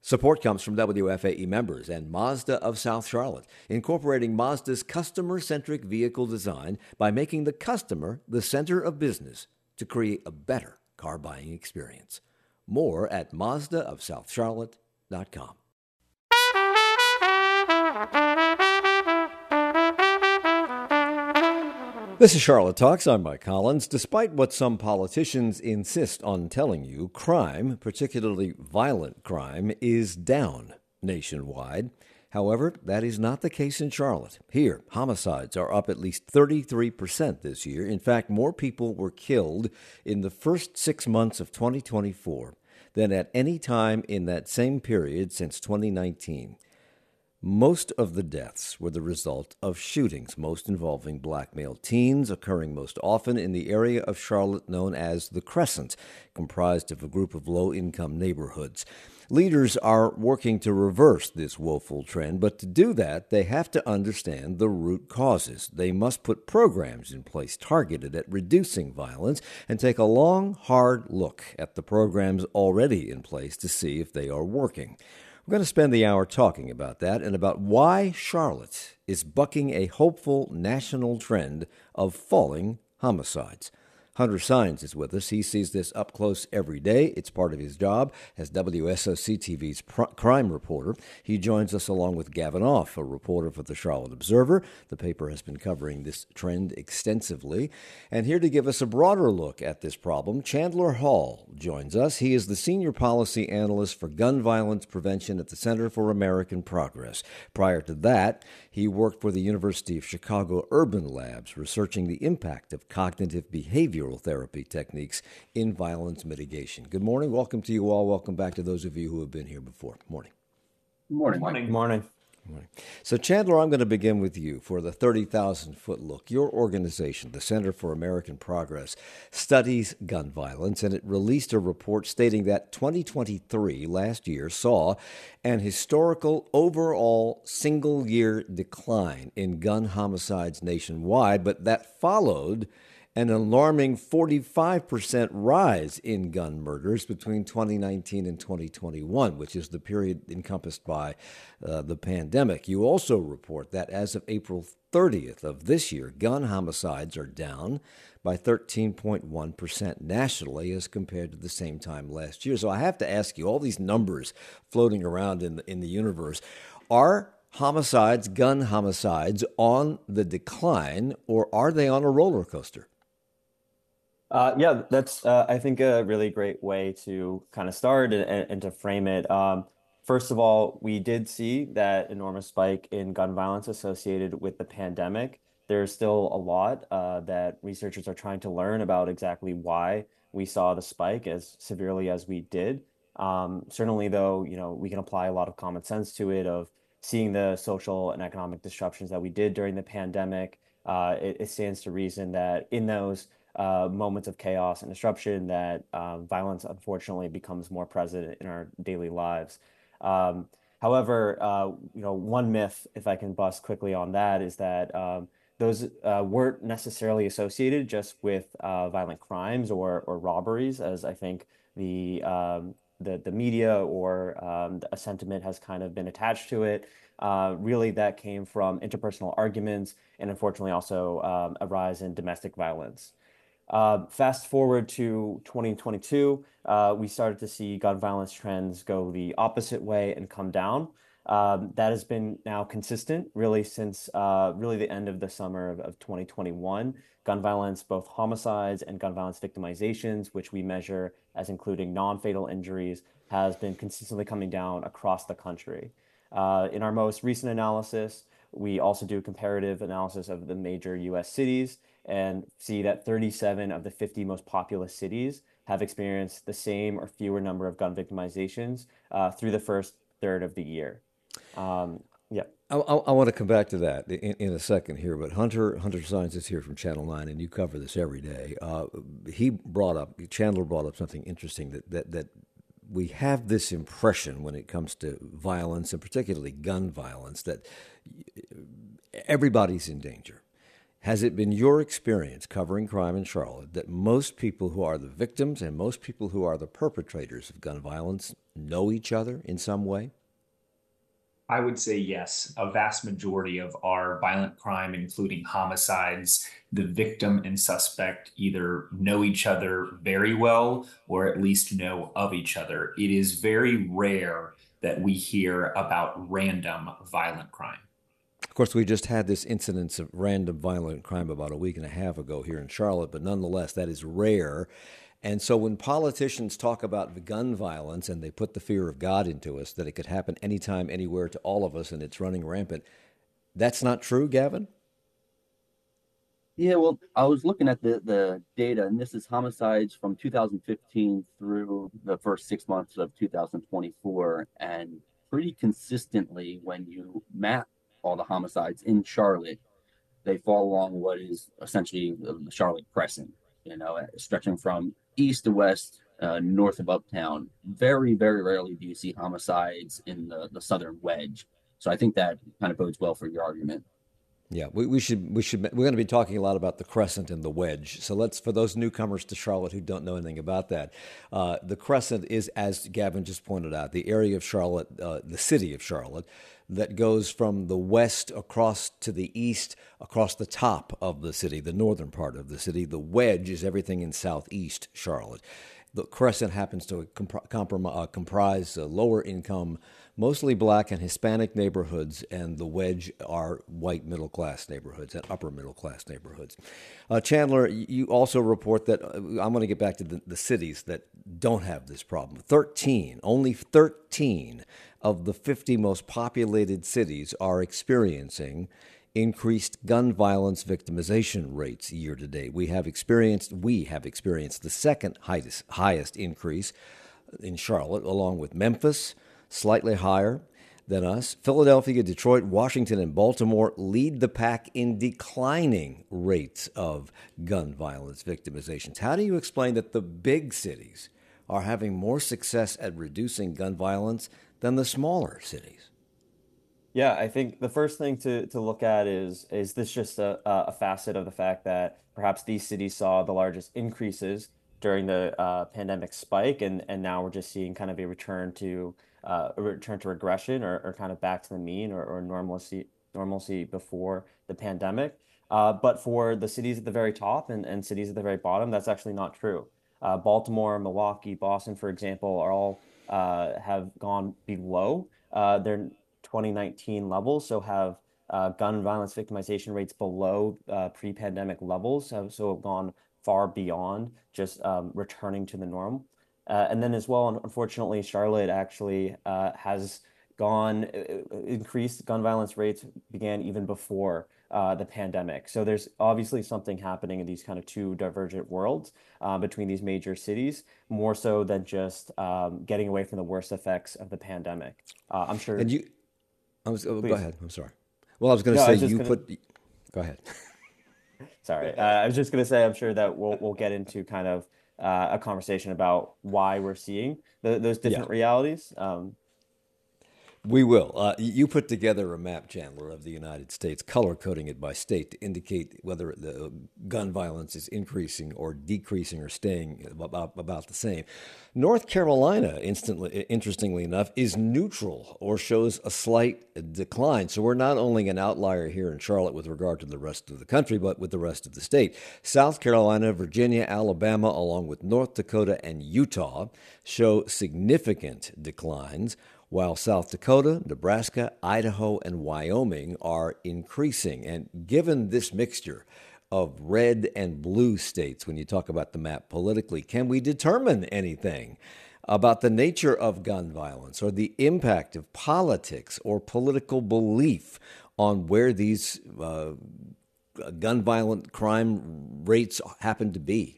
Support comes from WFAE members and Mazda of South Charlotte, incorporating Mazda's customer-centric vehicle design by making the customer the center of business to create a better car buying experience. More at MazdaofSouthCharlotte.com. This is Charlotte Talks. I'm Mike Collins. Despite what some politicians insist on telling you, crime, particularly violent crime, is down nationwide. However, that is not the case in Charlotte. Here, homicides are up at least 33% this year. In fact, more people were killed in the first 6 months of 2024 than at any time in that same period since 2019. Most of the deaths were the result of shootings, most involving black male teens, occurring most often in the area of Charlotte known as the Crescent, comprised of a group of low-income neighborhoods. Leaders are working to reverse this woeful trend, but to do that, they have to understand the root causes. They must put programs in place targeted at reducing violence and take a long, hard look at the programs already in place to see if they are working. We're going to spend the hour talking about that and about why Charlotte is bucking a hopeful national trend of falling homicides. Hunter Sines is with us. He sees this up close every day. It's part of his job as WSOC TV's crime reporter. He joins us along with Gavin Off, a reporter for the Charlotte Observer. The paper has been covering this trend extensively. And here to give us a broader look at this problem, Chandler Hall joins us. He is the senior policy analyst for gun violence prevention at the Center for American Progress. Prior to that, he worked for the University of Chicago Urban Labs, researching the impact of cognitive behavioral therapy techniques in violence mitigation. Good morning. Welcome to you all. Welcome back to those of you who have been here before. Morning. Morning. Morning. Morning. Morning. So, Chandler, I'm going to begin with you for the 30,000-foot look. Your organization, the Center for American Progress, studies gun violence, and it released a report stating that 2023, last year, saw an historical overall single-year decline in gun homicides nationwide, but that followed an alarming 45% rise in gun murders between 2019 and 2021, which is the period encompassed by the pandemic. You also report that as of April 30th of this year, gun homicides are down by 13.1% nationally as compared to the same time last year. So I have to ask you, all these numbers floating around in the universe, are homicides, gun homicides, on the decline, or are they on a roller coaster? Yeah, that's, I think, a really great way to kind of start and to frame it. First of all, we did see that enormous spike in gun violence associated with the pandemic. There's still a lot that researchers are trying to learn about exactly why we saw the spike as severely as we did. Certainly, though, we can apply a lot of common sense to it of seeing the social and economic disruptions that we did during the pandemic. It stands to reason that in those moments of chaos and disruption that violence unfortunately becomes more present in our daily lives. However, one myth, if I can bust quickly on that, is that those weren't necessarily associated just with violent crimes or robberies, as I think the media or a sentiment has kind of been attached to it. Really, that came from interpersonal arguments and unfortunately also a rise in domestic violence. Fast forward to 2022, we started to see gun violence trends go the opposite way and come down. That has been now consistent really since really the end of the summer of 2021. Gun violence, both homicides and gun violence victimizations, which we measure as including non-fatal injuries, has been consistently coming down across the country. In our most recent analysis, we also do comparative analysis of the major U.S. cities and see that 37 of the 50 most populous cities have experienced the same or fewer number of gun victimizations through the first third of the year. Yeah. I want to come back to that in a second here, but Hunter Sines is here from Channel 9, and you cover this every day. Chandler brought up something interesting that we have this impression when it comes to violence, and particularly gun violence, that everybody's in danger. Has it been your experience covering crime in Charlotte that most people who are the victims and most people who are the perpetrators of gun violence know each other in some way? I would say yes. A vast majority of our violent crime, including homicides, the victim and suspect either know each other very well or at least know of each other. It is very rare that we hear about random violent crime. Of course, we just had this incidence of random violent crime about a week and a half ago here in Charlotte, but nonetheless, that is rare. And so when politicians talk about the gun violence and they put the fear of God into us, that it could happen anytime, anywhere to all of us, and it's running rampant, that's not true, Gavin? Yeah, well, I was looking at the data, and this is homicides from 2015 through the first 6 months of 2024. And pretty consistently, when you map all the homicides in Charlotte, they fall along what is essentially the Charlotte Crescent, stretching from east to west, north of Uptown. Very, very rarely do you see homicides in the southern wedge. So I think that kind of bodes well for your argument. Yeah, we're going to be talking a lot about the crescent and the wedge. So let's, for those newcomers to Charlotte who don't know anything about that, the crescent is, as Gavin just pointed out, the area of Charlotte, the city of Charlotte, that goes from the west across to the east, across the top of the city, the northern part of the city. The wedge is everything in southeast Charlotte. The crescent happens to comprise lower income, mostly black and Hispanic neighborhoods, and the wedge are white middle class neighborhoods and upper middle class neighborhoods. Chandler, you also report that I'm going to get back to the cities that don't have this problem. Only 13 of the 50 most populated cities are experiencing increased gun violence victimization rates year to date. We have experienced the second highest increase in Charlotte, along with Memphis, slightly higher than us. Philadelphia, Detroit, Washington, and Baltimore lead the pack in declining rates of gun violence victimizations. How do you explain that the big cities are having more success at reducing gun violence than the smaller cities? Yeah, I think the first thing to look at is this just a facet of the fact that perhaps these cities saw the largest increases during the pandemic spike, and now we're just seeing kind of a return to regression, or kind of back to the mean, or normalcy before the pandemic. But for the cities at the very top and cities at the very bottom, that's actually not true. Baltimore, Milwaukee, Boston, for example, are all have gone below their 2019 levels, so have gun violence victimization rates below pre-pandemic levels, so have gone far beyond just returning to the norm. And then as well, unfortunately, Charlotte actually has increased gun violence rates began even before the pandemic. So there's obviously something happening in these kind of two divergent worlds between these major cities, more so than just getting away from the worst effects of the pandemic. I'm sure. And you, go Please. ahead. I'm sorry. Well, I was going to No, I say was just you gonna. put. Go ahead. Sorry, I was just gonna say I'm sure that we'll get into kind of a conversation about why we're seeing those Yeah. different realities. We will. You put together a map, Chandler, of the United States, color coding it by state to indicate whether the gun violence is increasing or decreasing or staying about the same. North Carolina, interestingly enough, is neutral or shows a slight decline. So we're not only an outlier here in Charlotte with regard to the rest of the country, but with the rest of the state. South Carolina, Virginia, Alabama, along with North Dakota and Utah, show significant declines, while South Dakota, Nebraska, Idaho, and Wyoming are increasing. And given this mixture of red and blue states, when you talk about the map politically, can we determine anything about the nature of gun violence or the impact of politics or political belief on where these gun violent crime rates happen to be?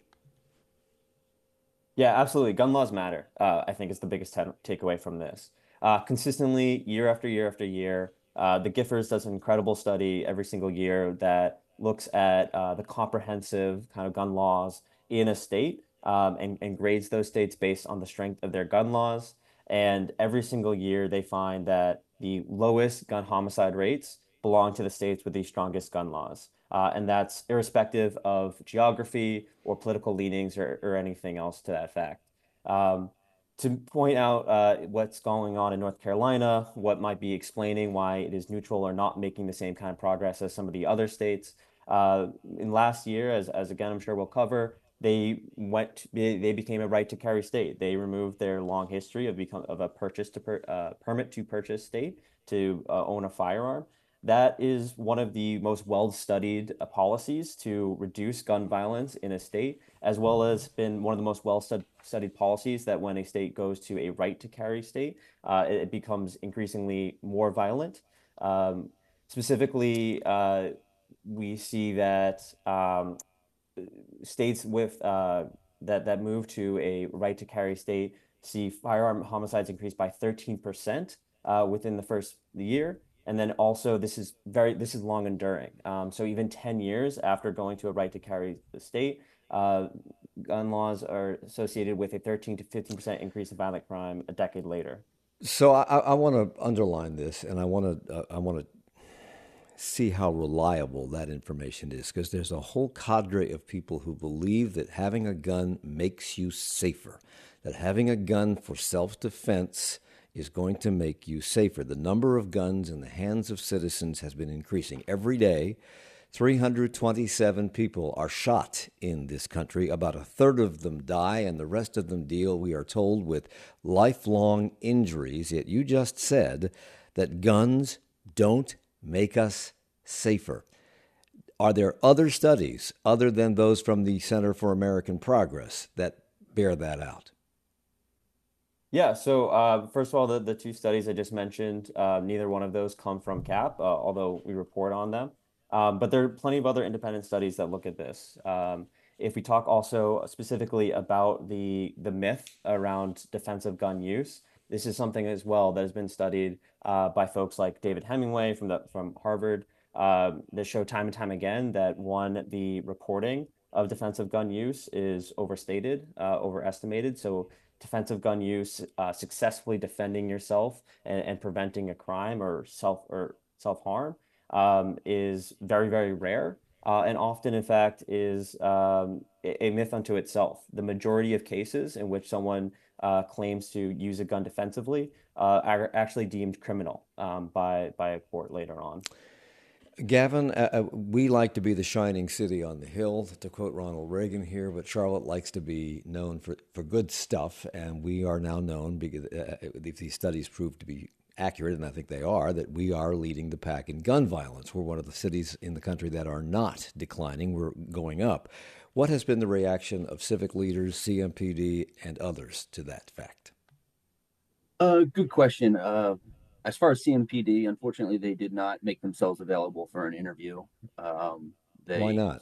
Yeah, absolutely. Gun laws matter. I think is the biggest takeaway from this. Consistently, year after year after year, the Giffords does an incredible study every single year that looks at the comprehensive kind of gun laws in a state, and grades those states based on the strength of their gun laws. And every single year, they find that the lowest gun homicide rates belong to the states with the strongest gun laws. And that's irrespective of geography or political leanings or anything else to that effect. To point out what's going on in North Carolina, what might be explaining why it is neutral or not making the same kind of progress as some of the other states. In last year, as again, I'm sure we'll cover, they became a right to carry state. They removed their long history of a permit to purchase state to own a firearm. That is one of the most well-studied policies to reduce gun violence in a state, as well as been one of the most well-studied policies that when a state goes to a right to carry state, it becomes increasingly more violent. Specifically, we see that states with that move to a right to carry state see firearm homicides increase by 13% within the first year. And then also this is long enduring. So even 10 years after going to a right to carry the state, gun laws are associated with a 13 to 15% increase in violent crime a decade later. So I want to underline this, and I want to see how reliable that information is, because there's a whole cadre of people who believe that having a gun makes you safer, that having a gun for self-defense is going to make you safer. The number of guns in the hands of citizens has been increasing every day. 327 people are shot in this country. About a third of them die, and the rest of them deal, we are told, with lifelong injuries. Yet you just said that guns don't make us safer. Are there other studies other than those from the Center for American Progress that bear that out? Yeah, so first of all, the two studies I just mentioned, neither one of those come from CAP, although we report on them. But there are plenty of other independent studies that look at this. If we talk also specifically about the myth around defensive gun use, this is something as well that has been studied by folks like David Hemingway from Harvard. That show time and time again that the reporting of defensive gun use is overstated, overestimated. So defensive gun use, successfully defending yourself and preventing a crime or self-harm is very, very rare, and often, in fact, is a myth unto itself. The majority of cases in which someone claims to use a gun defensively are actually deemed criminal by a court later on. Gavin, we like to be the shining city on the hill, to quote Ronald Reagan here, but Charlotte likes to be known for good stuff, and we are now known, because if these studies prove to be accurate, and I think they are, that we are leading the pack in gun violence. We're one of the cities in the country that are not declining. We're going up. What has been the reaction of civic leaders, CMPD, and others to that fact? Good question. As far as CMPD, unfortunately, they did not make themselves available for an interview. Why not?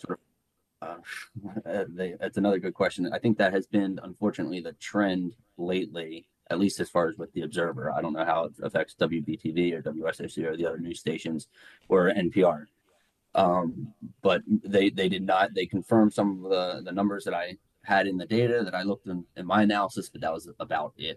That's another good question. I think that has been, unfortunately, the trend lately, at least as far as with the Observer. I don't know how it affects WBTV or WSOC or the other news stations or NPR. But they did not. They confirmed some of the numbers that I had in the data that I looked in my analysis, but that was about it.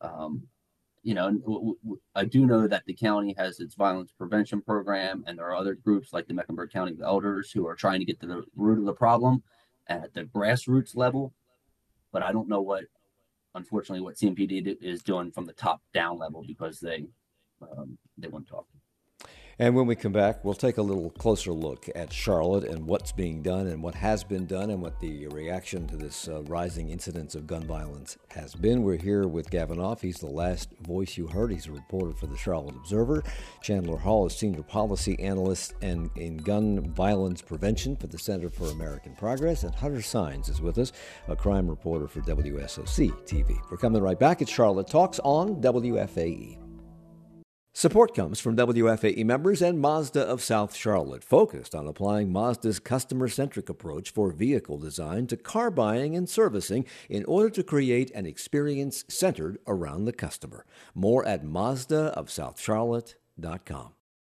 I do know that the county has its violence prevention program, and there are other groups like the Mecklenburg County Elders who are trying to get to the root of the problem at the grassroots level. But I don't know unfortunately, what CMPD is doing from the top down level, because they won't talk. And when we come back, we'll take a little closer look at Charlotte and what's being done and what has been done and what the reaction to this rising incidence of gun violence has been. We're here with Gavin Off. He's the last voice you heard. He's a reporter for the Charlotte Observer. Chandler Hall is Senior Policy Analyst and in Gun Violence Prevention for the Center for American Progress. And Hunter Sines is with us, a crime reporter for WSOC TV. We're coming right back at Charlotte Talks on WFAE. Support comes from WFAE members and Mazda of South Charlotte, focused on applying Mazda's customer-centric approach for vehicle design to car buying and servicing in order to create an experience centered around the customer. More at MazdaofSouthCharlotte.com.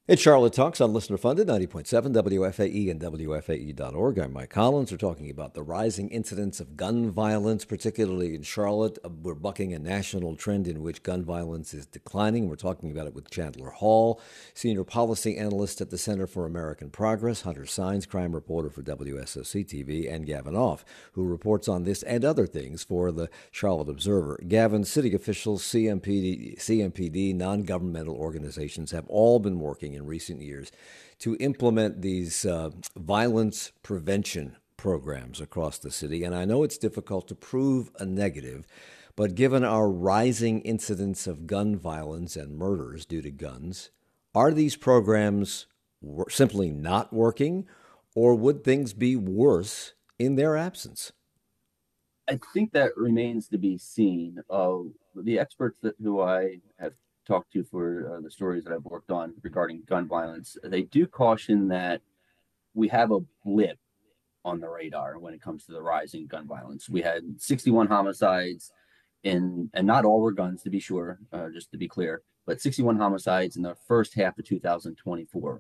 It's Charlotte Talks on Listener Funded, 90.7 WFAE and WFAE.org. I'm Mike Collins. We're talking about the rising incidence of gun violence, particularly in Charlotte. We're bucking a national trend in which gun violence is declining. We're talking about it with Chandler Hall, Senior Policy Analyst at the Center for American Progress, Hunter Sines, crime reporter for WSOC TV, and Gavin Off, who reports on this and other things for the Charlotte Observer. Gavin, city officials, CMPD, non-governmental organizations have all been working in recent years to implement these violence prevention programs across the city. And I know it's difficult to prove a negative, but given our rising incidence of gun violence and murders due to guns, are these programs simply not working, or would things be worse in their absence? I think that remains to be seen. The experts who I have talked to for the stories that I've worked on regarding gun violence, they do caution that we have a blip on the radar when it comes to the rising gun violence. We had 61 homicides and not all were guns, to be sure, just to be clear, but 61 homicides in the first half of 2024.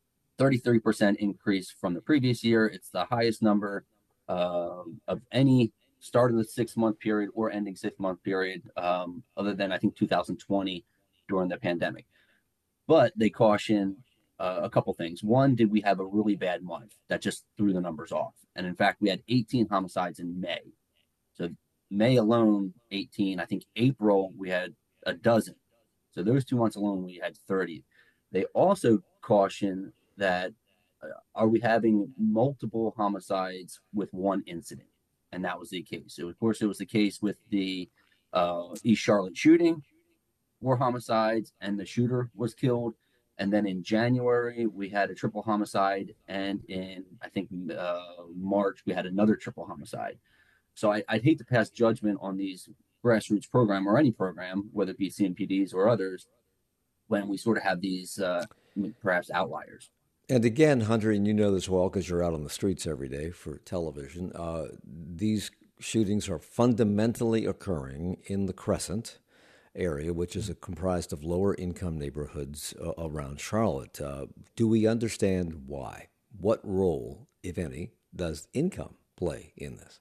33% increase from the previous year. It's the highest number of any start of the 6-month period or ending 6-month period, other than I think 2020 during the pandemic. But they caution a couple things. One, did we have a really bad month that just threw the numbers off? And in fact, we had 18 homicides in May. So May alone, 18. I think April, we had a dozen. So those 2 months alone, we had 30. They also caution that are we having multiple homicides with one incident? And that was the case. So of course, it was the case with the East Charlotte shooting, 4 homicides, and the shooter was killed. And then in January, we had a triple homicide. And in, I think, March, we had another triple homicide. So I'd hate to pass judgment on these grassroots program or any program, whether it be CMPDs or others, when we sort of have these perhaps outliers. And again, Hunter, and you know this well because you're out on the streets every day for television, these shootings are fundamentally occurring in the Crescent area, which is comprised of lower income neighborhoods around Charlotte. Do we understand why? What role, if any, does income play in this?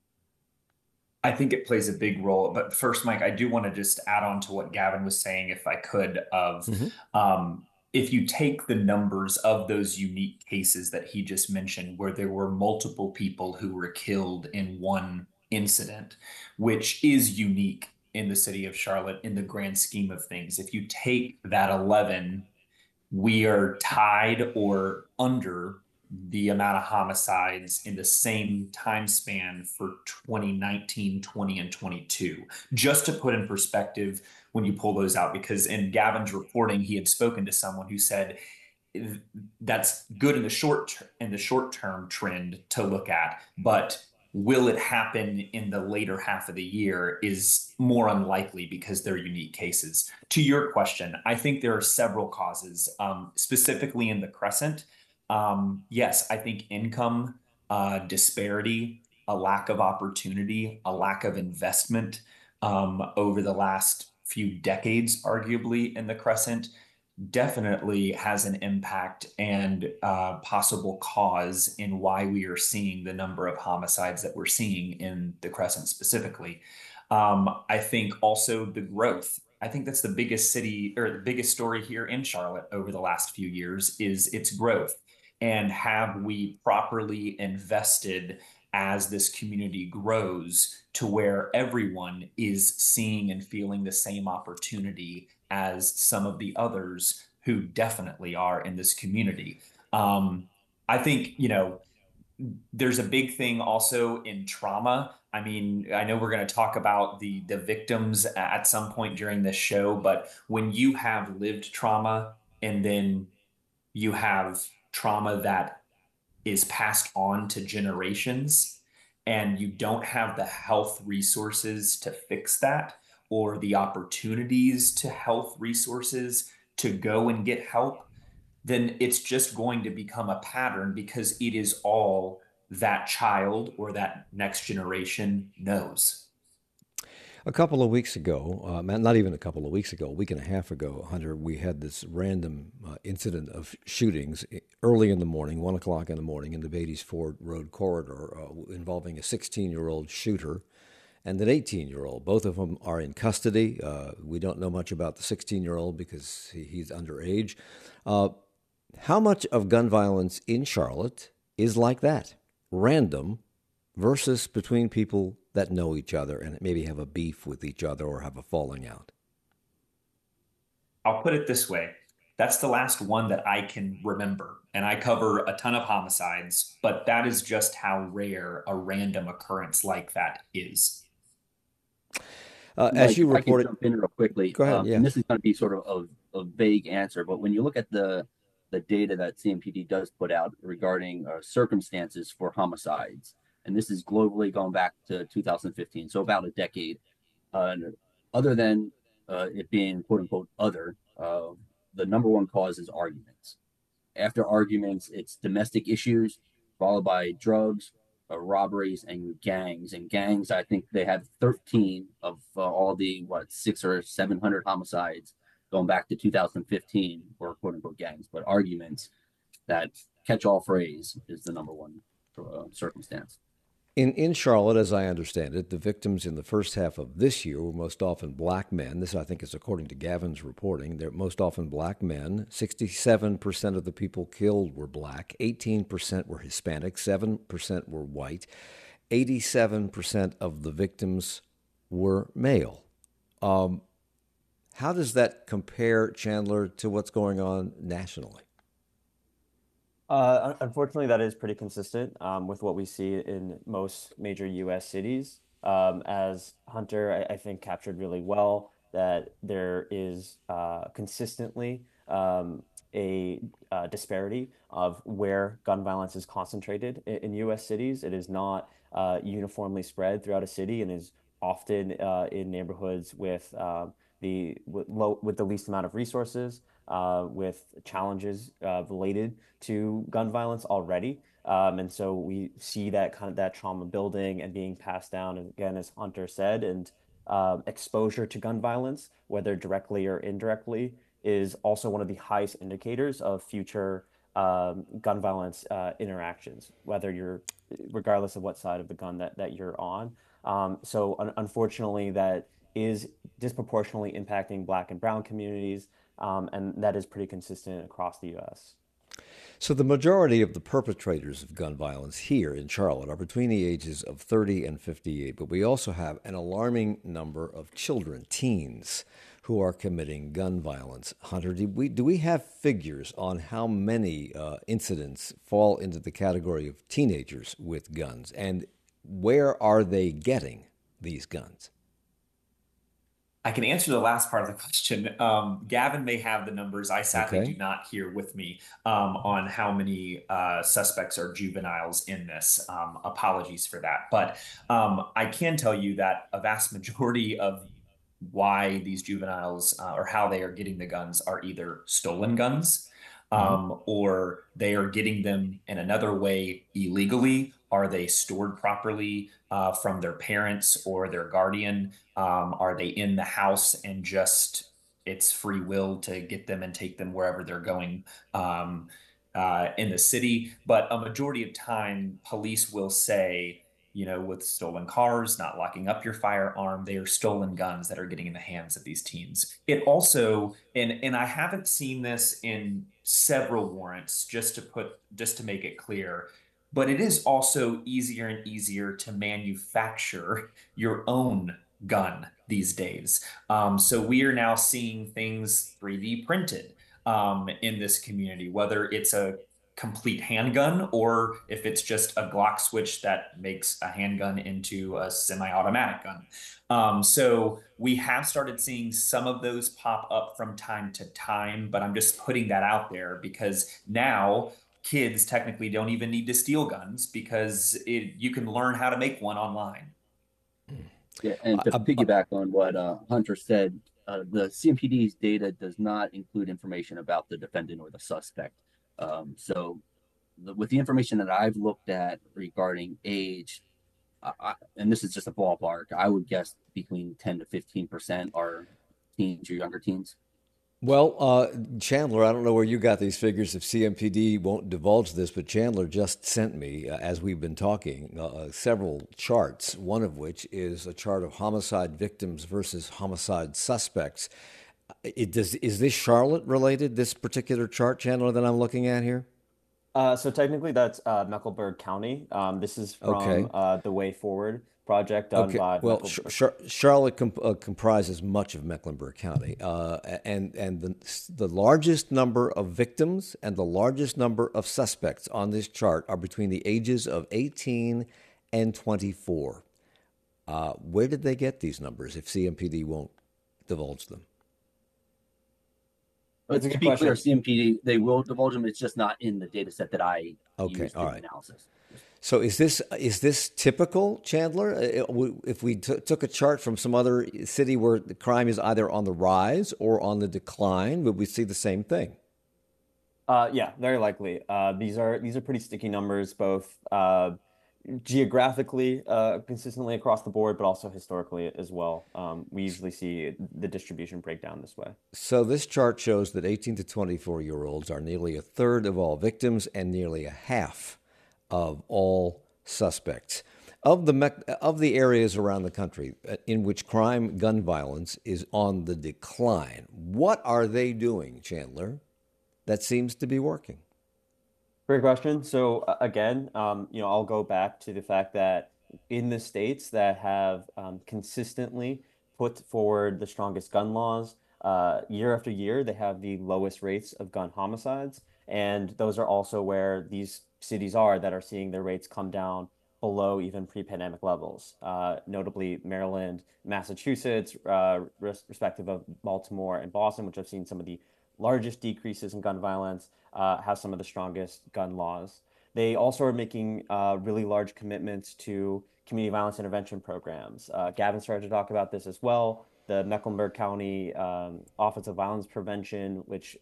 I think it plays a big role. But first, Mike, I do want to just add on to what Gavin was saying, if I could, of if you take the numbers of those unique cases that he just mentioned, where there were multiple people who were killed in one incident, which is unique in the city of Charlotte in the grand scheme of things. If you take that 11, we are tied or under the amount of homicides in the same time span for 2019, 20, and 22. Just to put in perspective when you pull those out, because in Gavin's reporting, he had spoken to someone who said that's good in the short term trend to look at, but will it happen in the later half of the year is more unlikely because they're unique cases. To your question, I think there are several causes, specifically in the Crescent. Yes, I think income disparity, a lack of opportunity, a lack of investment over the last few decades, arguably in the Crescent, definitely has an impact and possible cause in why we are seeing the number of homicides that we're seeing in the Crescent specifically. I think also the growth. I think that's the biggest city or the biggest story here in Charlotte over the last few years is its growth. And have we properly invested as this community grows to where everyone is seeing and feeling the same opportunity as some of the others who definitely are in this community? I think, there's a big thing also in trauma. I mean, I know we're going to talk about the victims at some point during this show, but when you have lived trauma and then you have trauma that is passed on to generations and you don't have the health resources to fix that or the opportunities to health resources to go and get help, then it's just going to become a pattern because it is all that child or that next generation knows. A couple of weeks ago, not even a couple of weeks ago, a week and a half ago, Hunter, we had this random incident of shootings early in the morning, 1 o'clock in the morning, in the Beatties Ford Road corridor, involving a 16-year-old shooter and an 18-year-old. Both of them are in custody. We don't know much about the 16-year-old because he's underage. How much of gun violence in Charlotte is like that? Random versus between people that know each other and maybe have a beef with each other or have a falling out? I'll put it this way. That's the last one that I can remember. And I cover a ton of homicides, but that is just how rare a random occurrence like that is. As you I can reported, jump in real quickly. go ahead. Yeah. And this is going to be sort of a vague answer, but when you look at the data that CMPD does put out regarding circumstances for homicides, and this is globally going back to 2015, so about a decade, other than it being quote unquote other, the number one cause is arguments. After arguments, it's domestic issues, followed by drugs, robberies, and gangs. And gangs, I think they have 13 of all the, what, 600 or 700 homicides going back to 2015 were quote unquote gangs. But arguments, that catch all phrase, is the number one circumstance. In Charlotte, as I understand it, the victims in the first half of this year were most often black men. This, I think, is according to Gavin's reporting. They're most often black men. 67% of the people killed were black. 18% were Hispanic. 7% were white. 87% of the victims were male. How does that compare, Chandler, to what's going on nationally? Unfortunately, that is pretty consistent with what we see in most major U.S. cities. As Hunter, I think, captured really well, that there is consistently a disparity of where gun violence is concentrated in U.S. cities. It is not uniformly spread throughout a city and is often in neighborhoods with with the least amount of resources, with challenges related to gun violence already. And so we see that trauma building and being passed down, and again, as Hunter said, and exposure to gun violence, whether directly or indirectly, is also one of the highest indicators of future gun violence interactions, regardless of what side of the gun that you're on. Unfortunately, that is disproportionately impacting Black and Brown communities, and that is pretty consistent across the U.S. So the majority of the perpetrators of gun violence here in Charlotte are between the ages of 30 and 58, but we also have an alarming number of children, teens, who are committing gun violence. Hunter, do we have figures on how many incidents fall into the category of teenagers with guns, and where are they getting these guns? I can answer the last part of the question. Gavin may have the numbers. I sadly do not here with me on how many suspects are juveniles in this. Apologies for that. But I can tell you that a vast majority of why these juveniles or how they are getting the guns are either stolen guns, or they are getting them in another way illegally. Are they stored properly from their parents or their guardian? Are they in the house and just it's free will to get them and take them wherever they're going in the city? But a majority of time, police will say, with stolen cars, not locking up your firearm, they are stolen guns that are getting in the hands of these teens. It also, and I haven't seen this in several warrants, just to make it clear, but it is also easier and easier to manufacture your own gun these days. So we are now seeing things 3D printed in this community, whether it's a complete handgun or if it's just a Glock switch that makes a handgun into a semi-automatic gun. So we have started seeing some of those pop up from time to time, but I'm just putting that out there because now kids technically don't even need to steal guns because you can learn how to make one online. Yeah, and to piggyback on what Hunter said, the CMPD's data does not include information about the defendant or the suspect. With the information that I've looked at regarding age, and this is just a ballpark, I would guess between 10 to 15% are teens or younger teens. Well, Chandler, I don't know where you got these figures if CMPD won't divulge this, but Chandler just sent me, as we've been talking, several charts, one of which is a chart of homicide victims versus homicide suspects. Is this Charlotte related, this particular chart, Chandler, that I'm looking at here? So technically, that's Mecklenburg County. This is from Okay. the Way Forward project done Okay, by well, Mecklenburg. Charlotte comprises much of Mecklenburg County, and the largest number of victims and the largest number of suspects on this chart are between the ages of 18 and 24. Where did they get these numbers if CMPD won't divulge them? But It's a to good be clear, question. CMPD, they will divulge them. It's just not in the data set that I Okay, used all in the right. analysis. So is this typical, Chandler? If we took a chart from some other city where the crime is either on the rise or on the decline, would we see the same thing? Yeah, very likely. These are pretty sticky numbers, both geographically, consistently across the board, but also historically as well. We usually see the distribution breakdown this way. So this chart shows that 18 to 24-year-olds are nearly a third of all victims and nearly a half of all suspects. Of the areas around the country in which crime, gun violence is on the decline, what are they doing, Chandler, that seems to be working? Great question. So again, I'll go back to the fact that in the states that have consistently put forward the strongest gun laws, year after year, they have the lowest rates of gun homicides, and those are also where these cities are that are seeing their rates come down below even pre-pandemic levels. Notably, Maryland, Massachusetts, respective of Baltimore and Boston, which have seen some of the largest decreases in gun violence, have some of the strongest gun laws. They also are making really large commitments to community violence intervention programs. Gavin started to talk about this as well. The Mecklenburg County Office of Violence Prevention,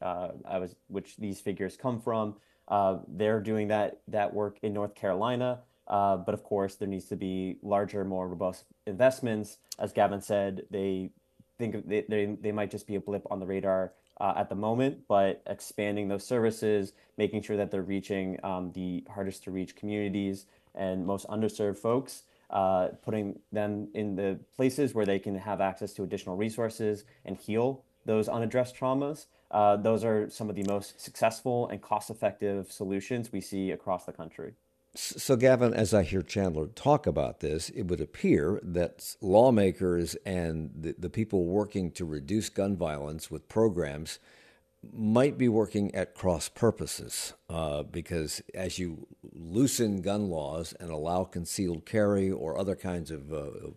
which these figures come from, they're doing that work in North Carolina. But of course, there needs to be larger, more robust investments. As Gavin said, they think they might just be a blip on the radar at the moment, but expanding those services, making sure that they're reaching the hardest to reach communities and most underserved folks, putting them in the places where they can have access to additional resources and heal those unaddressed traumas. Those are some of the most successful and cost-effective solutions we see across the country. So, Gavin, as I hear Chandler talk about this, it would appear that lawmakers and the people working to reduce gun violence with programs might be working at cross purposes because as you loosen gun laws and allow concealed carry or other kinds of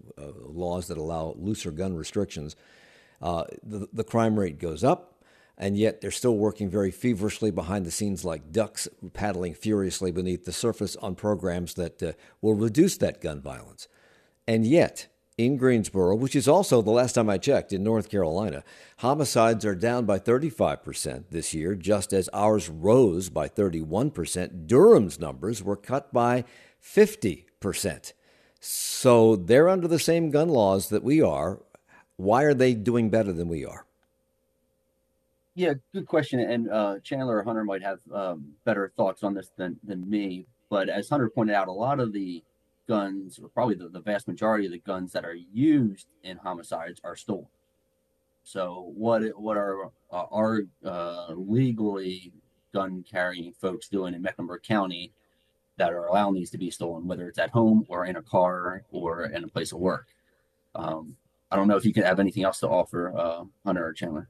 laws that allow looser gun restrictions, the crime rate goes up. And yet they're still working very feverishly behind the scenes like ducks paddling furiously beneath the surface on programs that will reduce that gun violence. And yet, in Greensboro, which is also, the last time I checked, in North Carolina, homicides are down by 35% this year, just as ours rose by 31%. Durham's numbers were cut by 50%. So they're under the same gun laws that we are. Why are they doing better than we are? Yeah, good question. And Chandler or Hunter might have better thoughts on this than me. But as Hunter pointed out, a lot of the guns, or probably the vast majority of the guns that are used in homicides, are stolen. So what are our legally gun carrying folks doing in Mecklenburg County that are allowing these to be stolen, whether it's at home or in a car or in a place of work? I don't know if you can have anything else to offer, Hunter or Chandler.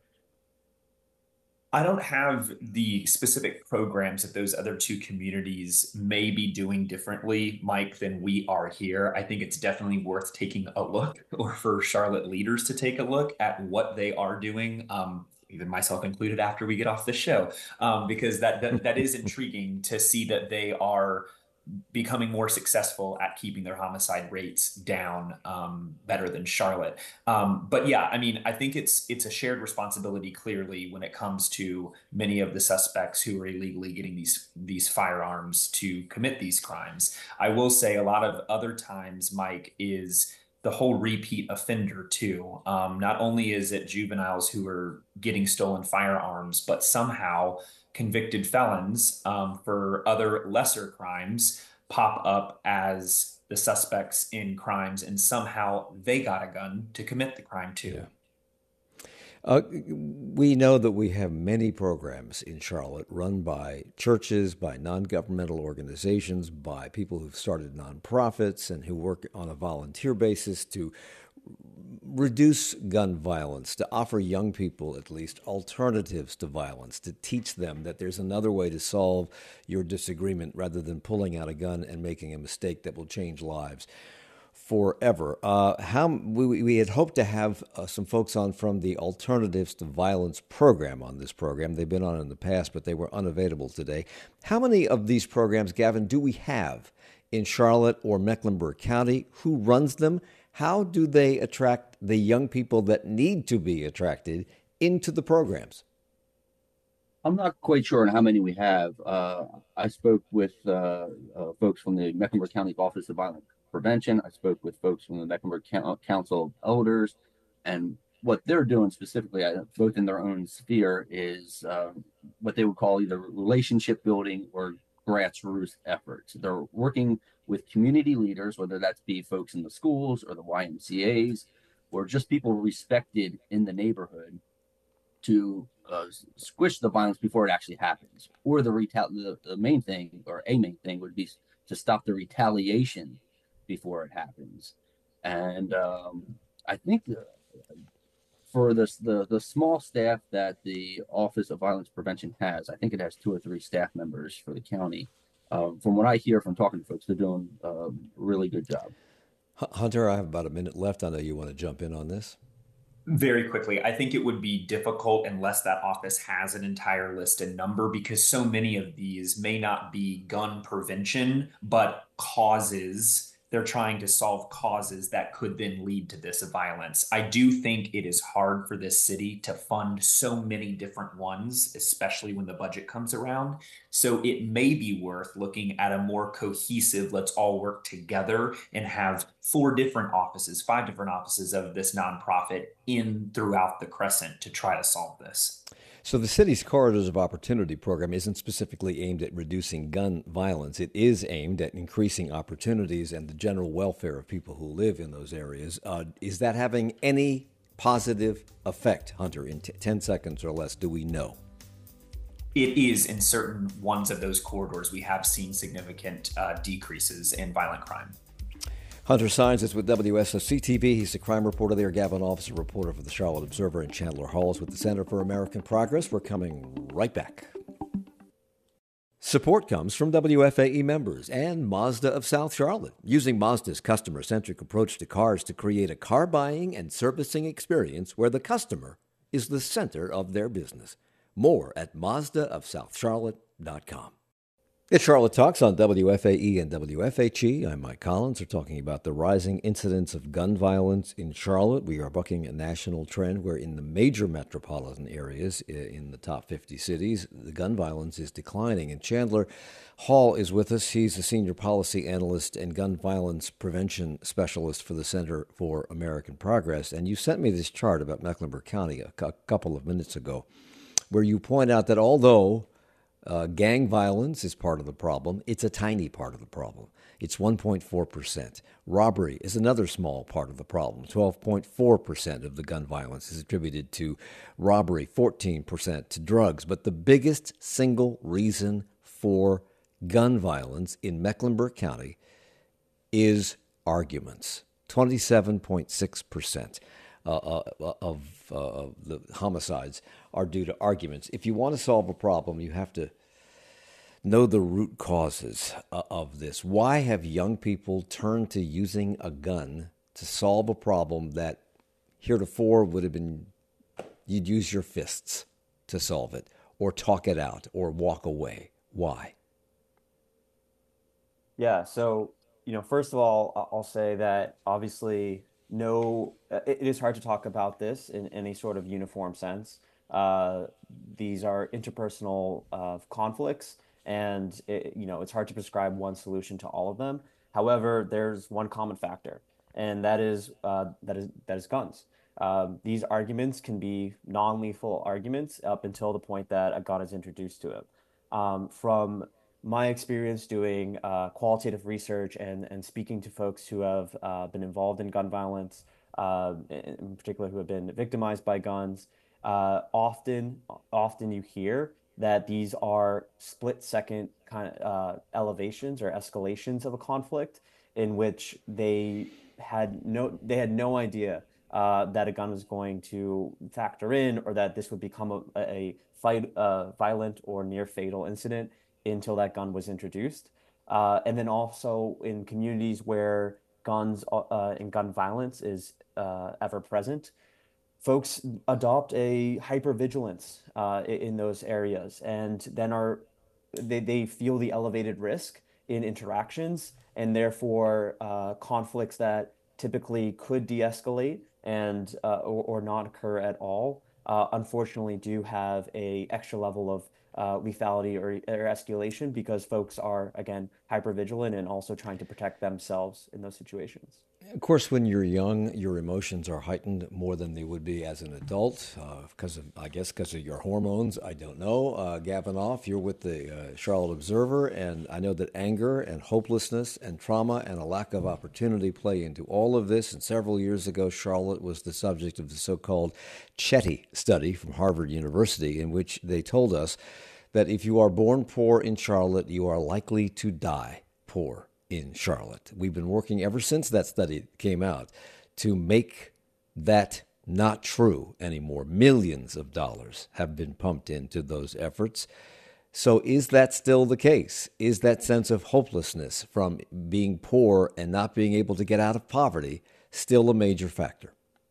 I don't have the specific programs that those other two communities may be doing differently, Mike, than we are here. I think it's definitely worth taking a look, or for Charlotte leaders to take a look at what they are doing, even myself included, after we get off the show, because that is intriguing to see that they are becoming more successful at keeping their homicide rates down, better than Charlotte. But yeah, I mean, I think it's a shared responsibility clearly when it comes to many of the suspects who are illegally getting these firearms to commit these crimes. I will say a lot of other times, Mike, is the whole repeat offender too. Not only is it juveniles who are getting stolen firearms, but somehow convicted felons, for other lesser crimes pop up as the suspects in crimes, and somehow they got a gun to commit the crime too. Yeah. We know that we have many programs in Charlotte run by churches, by non-governmental organizations, by people who've started nonprofits and who work on a volunteer basis to reduce gun violence, to offer young people at least alternatives to violence, to teach them that there's another way to solve your disagreement rather than pulling out a gun and making a mistake that will change lives forever. We had hoped to have some folks on from the Alternatives to Violence program on this program. They've been on in the past, but they were unavailable today. How many of these programs, Gavin, do we have in Charlotte or Mecklenburg County? Who runs them? How do they attract the young people that need to be attracted into the programs? I'm not quite sure on how many we have. I spoke with folks from the Mecklenburg County Office of Violence Prevention. I spoke with folks from the Mecklenburg Council of Elders, and what they're doing specifically, both in their own sphere, is what they would call either relationship building or grassroots efforts. They're working with community leaders, whether that's be folks in the schools or the YMCAs, or just people respected in the neighborhood, to squish the violence before it actually happens. Or the main thing, or a main thing, would be to stop the retaliation before it happens. And I think for the small staff that the Office of Violence Prevention has, I think it has 2 or 3 staff members for the county. From what I hear from talking to folks, they're doing a really good job. Hunter, I have about a minute left. I know you want to jump in on this. Very quickly, I think it would be difficult unless that office has an entire list and number, because so many of these may not be gun prevention, but causes. They're trying to solve causes that could then lead to this violence. I do think it is hard for this city to fund so many different ones, especially when the budget comes around. So it may be worth looking at a more cohesive, let's all work together and have 4 different offices, 5 different offices of this nonprofit in throughout the Crescent to try to solve this. So the city's Corridors of Opportunity program isn't specifically aimed at reducing gun violence. It is aimed at increasing opportunities and the general welfare of people who live in those areas. Is that having any positive effect, Hunter, in 10 seconds or less? Do we know? It is in certain ones of those corridors. We have seen significant decreases in violent crime. Hunter Saenz is with WSOC-TV. He's a crime reporter there. Gavin Officer, reporter for the Charlotte Observer, and Chandler Halls with the Center for American Progress. We're coming right back. Support comes from WFAE members and Mazda of South Charlotte, using Mazda's customer-centric approach to cars to create a car buying and servicing experience where the customer is the center of their business. More at MazdaofSouthCharlotte.com. It's Charlotte Talks on WFAE and WFHE. I'm Mike Collins. We're talking about the rising incidence of gun violence in Charlotte. We are bucking a national trend where in the major metropolitan areas, in the top 50 cities, the gun violence is declining. And Chandler Hall is with us. He's a senior policy analyst and gun violence prevention specialist for the Center for American Progress. And you sent me this chart about Mecklenburg County a couple of minutes ago, where you point out that although gang violence is part of the problem, it's a tiny part of the problem. It's 1.4%. Robbery is another small part of the problem. 12.4% of the gun violence is attributed to robbery, 14% to drugs. But the biggest single reason for gun violence in Mecklenburg County is arguments. 27.6% of the homicides are due to arguments. If you want to solve a problem, you have to know the root causes of this. Why have young people turned to using a gun to solve a problem that heretofore would have been, you'd use your fists to solve it, or talk it out, or walk away? Why? Yeah, so first of all, I'll say that obviously no, it is hard to talk about this in any sort of uniform sense. Uh, these are interpersonal conflicts, and it's hard to prescribe one solution to all of them. However, there's one common factor, and that is guns. These arguments can be non-lethal arguments up until the point that a gun is introduced to it. From my experience doing qualitative research and speaking to folks who have been involved in gun violence, in particular who have been victimized by guns, often you hear that these are split second kind of elevations or escalations of a conflict in which they had no idea that a gun was going to factor in, or that this would become a violent or near fatal incident until that gun was introduced. And then also in communities where guns and gun violence is ever present, folks adopt a hypervigilance in those areas, and then they feel the elevated risk in interactions, and therefore conflicts that typically could de-escalate and or not occur at all, unfortunately do have a extra level of lethality or escalation, because folks are again hypervigilant and also trying to protect themselves in those situations. Of course, when you're young, your emotions are heightened more than they would be as an adult, because of your hormones. I don't know. Gavin Off, you're with the Charlotte Observer, and I know that anger and hopelessness and trauma and a lack of opportunity play into all of this. And several years ago, Charlotte was the subject of the so-called Chetty study from Harvard University, in which they told us that if you are born poor in Charlotte, you are likely to die poor in Charlotte. We've been working ever since that study came out to make that not true anymore. Millions of dollars have been pumped into those efforts. So is that still the case? Is that sense of hopelessness from being poor and not being able to get out of poverty still a major factor?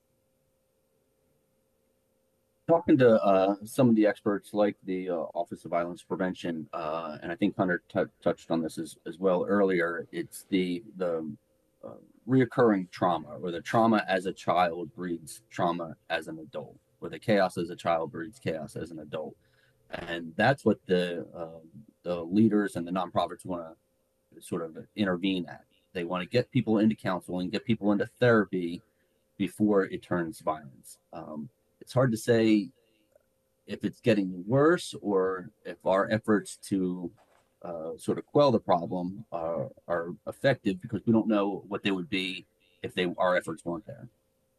Talking to some of the experts like the Office of Violence Prevention, and I think Hunter touched on this as well earlier. It's the reoccurring trauma, or the trauma as a child breeds trauma as an adult, or the chaos as a child breeds chaos as an adult, and that's what the leaders and the nonprofits want to sort of intervene at. They want to get people into counseling, get people into therapy before it turns violence. It's hard to say if it's getting worse or if our efforts to sort of quell the problem are effective, because we don't know what they would be if our efforts weren't there.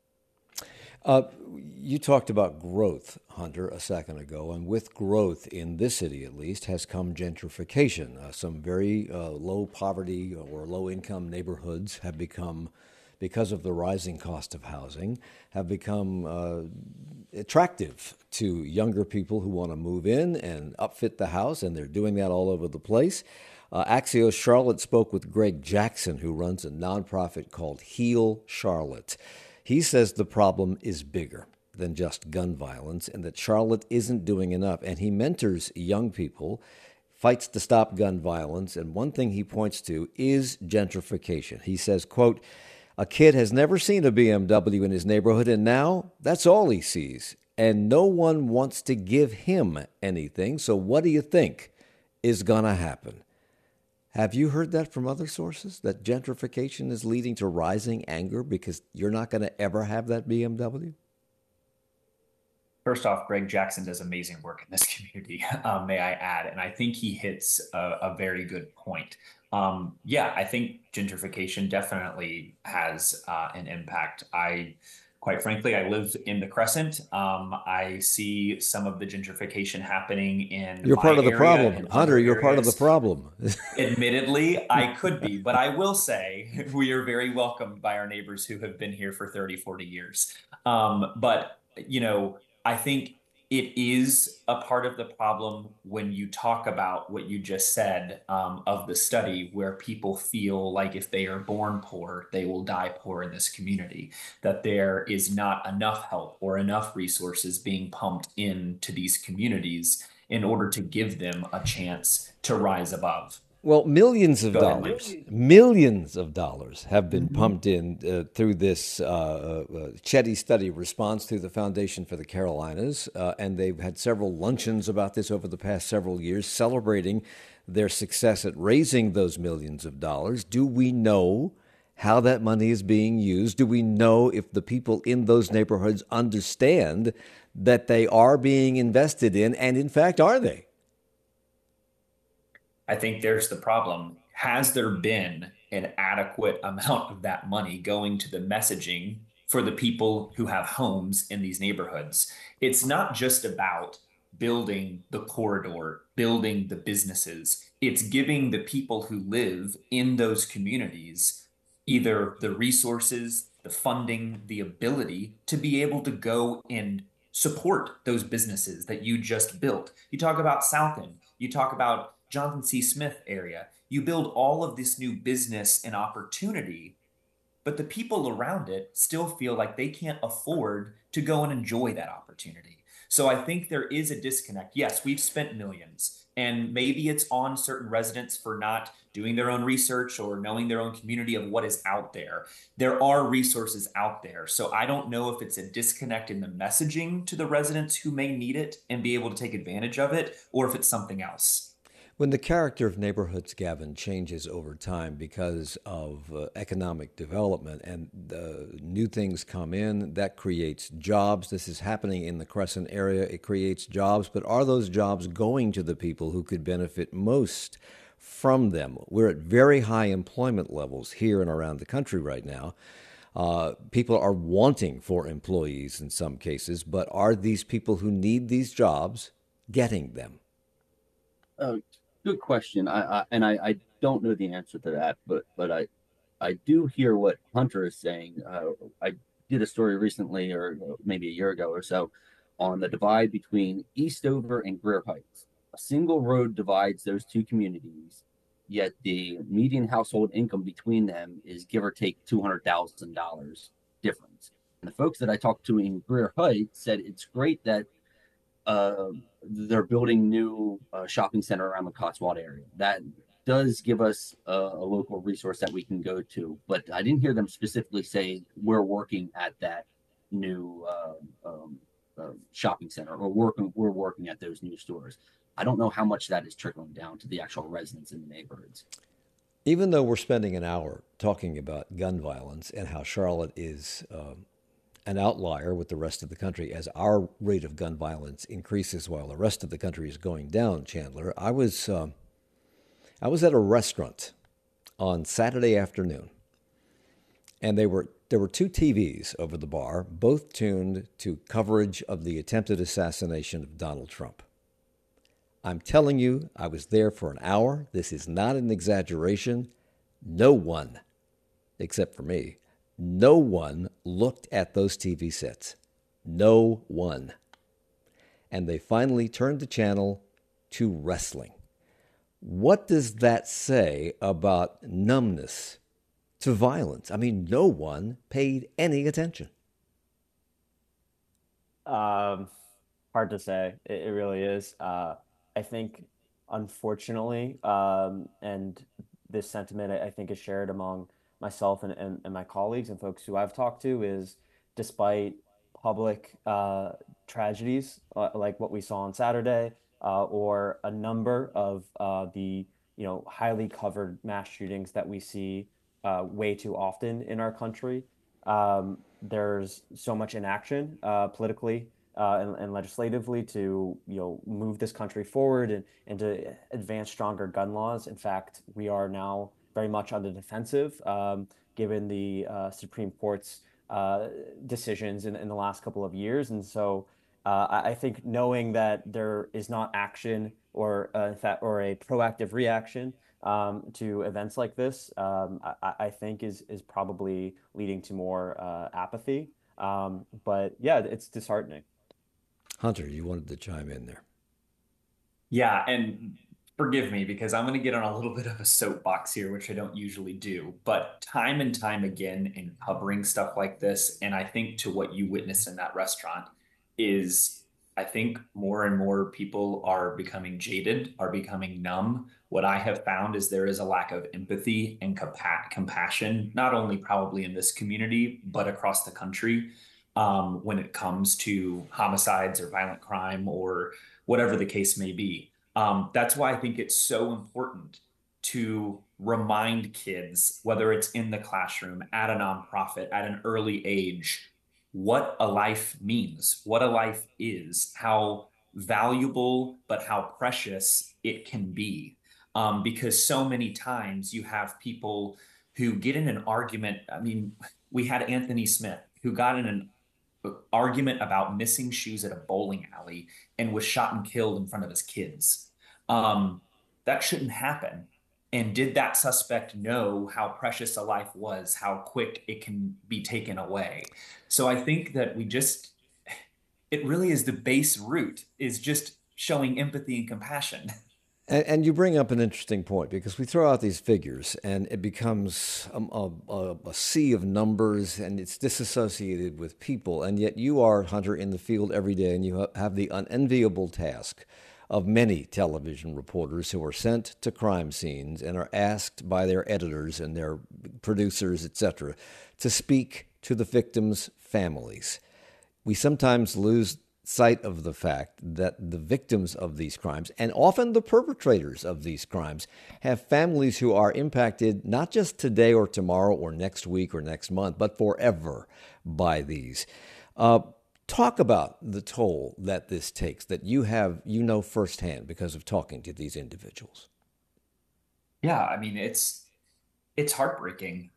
You talked about growth, Hunter, a second ago, and with growth in this city, at least, has come gentrification. Some very low poverty or low income neighborhoods have become, because of the rising cost of housing, have become attractive to younger people who want to move in and upfit the house, and they're doing that all over the place. Axios Charlotte spoke with Greg Jackson, who runs a nonprofit called Heal Charlotte. He says the problem is bigger than just gun violence and that Charlotte isn't doing enough. And he mentors young people, fights to stop gun violence. And one thing he points to is gentrification. He says, quote, "A kid has never seen a BMW in his neighborhood, and now that's all he sees. And no one wants to give him anything. So what do you think is going to happen?" Have you heard that from other sources, that gentrification is leading to rising anger because you're not going to ever have that BMW? First off, Greg Jackson does amazing work in this community, may I add, and I think he hits a very good point. Yeah, I think gentrification definitely has an impact. Quite frankly, I live in the Crescent. I see some of the gentrification happening in You're part my of the area problem. and Hunter, other you're part of the areas. problem. Admittedly, I could be, but I will say we are very welcomed by our neighbors who have been here for 30, 40 years. But, I think it is a part of the problem when you talk about what you just said, of the study, where people feel like if they are born poor, they will die poor in this community, that there is not enough help or enough resources being pumped into these communities in order to give them a chance to rise above. Well, millions of Go ahead, Mike. dollars, millions of dollars have been Mhm. pumped in through this Chetty study response through the Foundation for the Carolinas. And they've had several luncheons about this over the past several years, celebrating their success at raising those millions of dollars. Do we know how that money is being used? Do we know if the people in those neighborhoods understand that they are being invested in? And in fact, are they? I think there's the problem. Has there been an adequate amount of that money going to the messaging for the people who have homes in these neighborhoods? It's not just about building the corridor, building the businesses. It's giving the people who live in those communities either the resources, the funding, the ability to be able to go and support those businesses that you just built. You talk about South End, you talk about Jonathan C. Smith area. You build all of this new business and opportunity, but the people around it still feel like they can't afford to go and enjoy that opportunity. So I think there is a disconnect. Yes, we've spent millions, and maybe it's on certain residents for not doing their own research or knowing their own community of what is out there. There are resources out there. So I don't know if it's a disconnect in the messaging to the residents who may need it and be able to take advantage of it, or if it's something else. When the character of neighborhoods, Gavin, changes over time because of economic development and new things come in, that creates jobs. This is happening in the Crescent area. It creates jobs, but are those jobs going to the people who could benefit most from them? We're at very high employment levels here and around the country right now. People are wanting for employees in some cases, but are these people who need these jobs getting them? Uh, Good question. I don't know the answer to that, but I do hear what Hunter is saying. I did a story recently, or maybe a year ago or so, on the divide between Eastover and Greer Heights. A single road divides those two communities, yet the median household income between them is give or take $200,000 difference. And the folks that I talked to in Greer Heights said it's great that uh, they're building new shopping center around the Cotswold area. That does give us a local resource that we can go to, but I didn't hear them specifically say we're working at that new shopping center or we're working at those new stores. I don't know how much that is trickling down to the actual residents in the neighborhoods. Even though we're spending an hour talking about gun violence and how Charlotte is an outlier with the rest of the country as our rate of gun violence increases while the rest of the country is going down, Chandler, I was at a restaurant on Saturday afternoon, and there were two TVs over the bar, both tuned to coverage of the attempted assassination of Donald Trump. I'm telling you, I was there for an hour. This is not an exaggeration. No one, except for me, no one looked at those TV sets. No one. And they finally turned the channel to wrestling. What does that say about numbness to violence? I mean, no one paid any attention. Um, Hard to say. It really is. I think, unfortunately, and this sentiment I think is shared among myself and my colleagues and folks who I've talked to is despite public tragedies like what we saw on Saturday or a number of the highly covered mass shootings that we see way too often in our country. There's so much inaction politically and legislatively to move this country forward and to advance stronger gun laws. In fact, we are now very much on the defensive given the Supreme Court's decisions in the last couple of years. And so I think knowing that there is not action or in fact or a proactive reaction to events like this, I think is probably leading to more apathy. But yeah, it's disheartening. Hunter, you wanted to chime in there. Yeah, and forgive me because I'm going to get on a little bit of a soapbox here, which I don't usually do. But time and time again, in covering stuff like this, and I think to what you witnessed in that restaurant, is I think more and more people are becoming jaded, are becoming numb. What I have found is there is a lack of empathy and compassion, not only probably in this community, but across the country, when it comes to homicides or violent crime or whatever the case may be. That's why I think it's so important to remind kids, whether it's in the classroom, at a nonprofit, at an early age, what a life means, what a life is, how valuable, but how precious it can be. Because so many times you have people who get in an argument. I mean, we had Anthony Smith who got in an argument about missing shoes at a bowling alley and was shot and killed in front of his kids. Um, that shouldn't happen. And did that suspect know how precious a life was, how quick it can be taken away? So I think that it really is the base root, is just showing empathy and compassion. And you bring up an interesting point because we throw out these figures and it becomes a sea of numbers and it's disassociated with people. And yet you are, Hunter, in the field every day and you have the unenviable task of many television reporters who are sent to crime scenes and are asked by their editors and their producers, etc., to speak to the victims' families. We sometimes lose sight of the fact that the victims of these crimes, and often the perpetrators of these crimes, have families who are impacted not just today or tomorrow or next week or next month, but forever by these. Talk about the toll that this takes, that you know firsthand because of talking to these individuals. Yeah, I mean it's heartbreaking.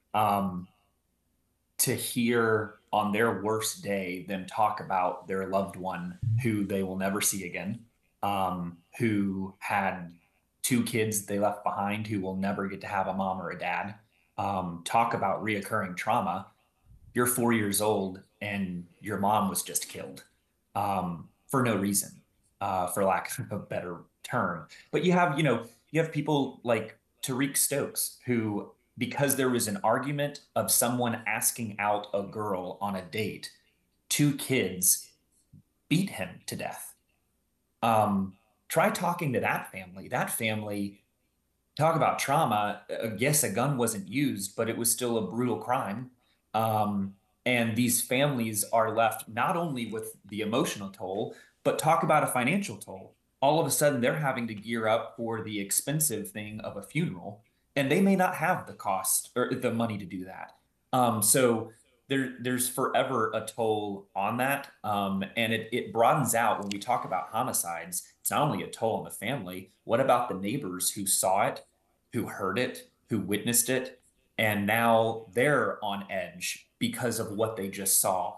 To hear on their worst day them talk about their loved one who they will never see again, who had two kids they left behind who will never get to have a mom or a dad, talk about reoccurring trauma. You're 4 years old and your mom was just killed, for no reason, for lack of a better term. But you have people like Tariq Stokes who, because there was an argument of someone asking out a girl on a date, two kids beat him to death. Um, Try talking to that family. That family, talk about trauma. Yes, a gun wasn't used, but it was still a brutal crime. And these families are left not only with the emotional toll, but talk about a financial toll. All of a sudden, they're having to gear up for the expensive thing of a funeral, and they may not have the cost or the money to do that. So there's forever a toll on that. And it broadens out when we talk about homicides. It's not only a toll on the family. What about the neighbors who saw it, who heard it, who witnessed it, and now they're on edge because of what they just saw?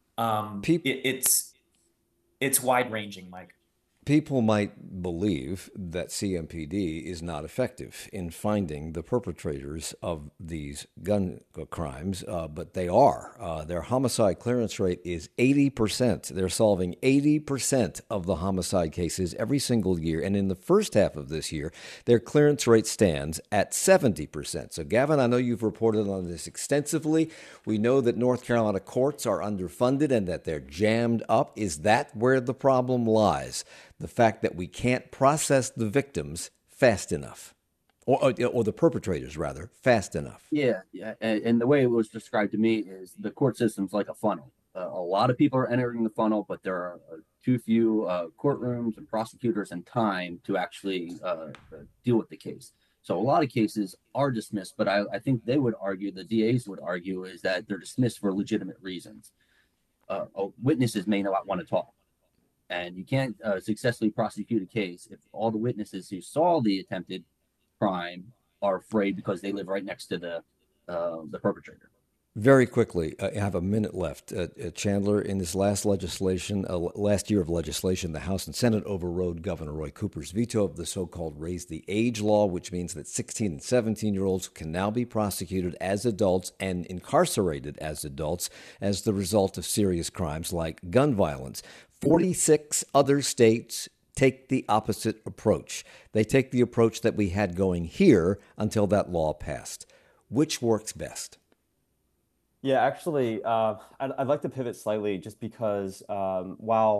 It's wide ranging, Mike. People might believe that CMPD is not effective in finding the perpetrators of these gun crimes, but they are. Their homicide clearance rate is 80%. They're solving 80% of the homicide cases every single year. And in the first half of this year, their clearance rate stands at 70%. So, Gavin, I know you've reported on this extensively. We know that North Carolina courts are underfunded and that they're jammed up. Is that where the problem lies? The fact that we can't process the victims fast enough, or the perpetrators, rather, fast enough. Yeah, yeah. And the way it was described to me is the court system's like a funnel. A lot of people are entering the funnel, but there are too few courtrooms and prosecutors and time to actually deal with the case. So a lot of cases are dismissed, but I think they would argue, the DAs would argue, is that they're dismissed for legitimate reasons. Witnesses may not want to talk. And you can't successfully prosecute a case if all the witnesses who saw the attempted crime are afraid because they live right next to the perpetrator. Very quickly, I have a minute left. Chandler, in this last year of legislation, the House and Senate overrode Governor Roy Cooper's veto of the so-called Raise the Age law, which means that 16 and 17-year-olds can now be prosecuted as adults and incarcerated as adults as the result of serious crimes like gun violence. 46 other states take the opposite approach. They take the approach that we had going here until that law passed. Which works best? Yeah, actually, I'd like to pivot slightly just because while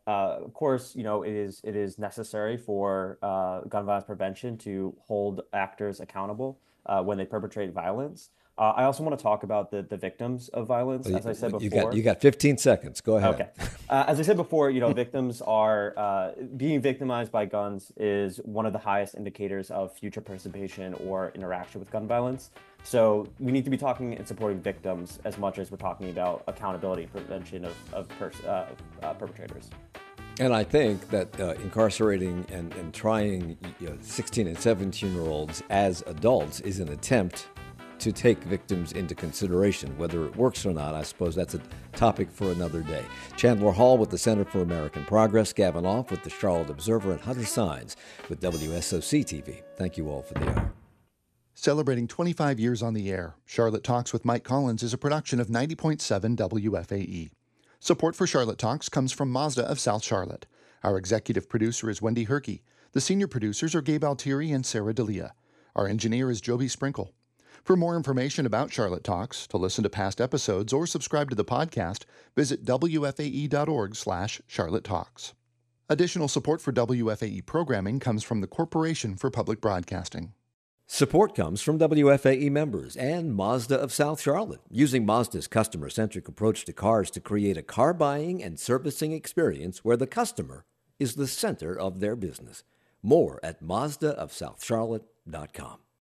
of course, it is necessary for gun violence prevention to hold actors accountable when they perpetrate violence. I also want to talk about the victims of violence, as I said before. You got 15 seconds. Go ahead. Okay. As I said before, victims are being victimized by guns is one of the highest indicators of future participation or interaction with gun violence. So we need to be talking and supporting victims as much as we're talking about accountability and prevention of perpetrators. And I think that incarcerating and trying 16 and 17-year-olds as adults is an attempt to take victims into consideration. Whether it works or not, I suppose that's a topic for another day. Chandler Hall with the Center for American Progress, Gavin Off with the Charlotte Observer, and Hunter Sines with WSOC-TV. Thank you all for the hour. Celebrating 25 years on the air, Charlotte Talks with Mike Collins is a production of 90.7 WFAE. Support for Charlotte Talks comes from Mazda of South Charlotte. Our executive producer is Wendy Herkey. The senior producers are Gabe Altieri and Sarah D'Elia. Our engineer is Joby Sprinkle. For more information about Charlotte Talks, to listen to past episodes, or subscribe to the podcast, visit wfae.org/Charlotte Talks. Additional support for WFAE programming comes from the Corporation for Public Broadcasting. Support comes from WFAE members and Mazda of South Charlotte, using Mazda's customer-centric approach to cars to create a car buying and servicing experience where the customer is the center of their business. More at MazdaofSouthCharlotte.com.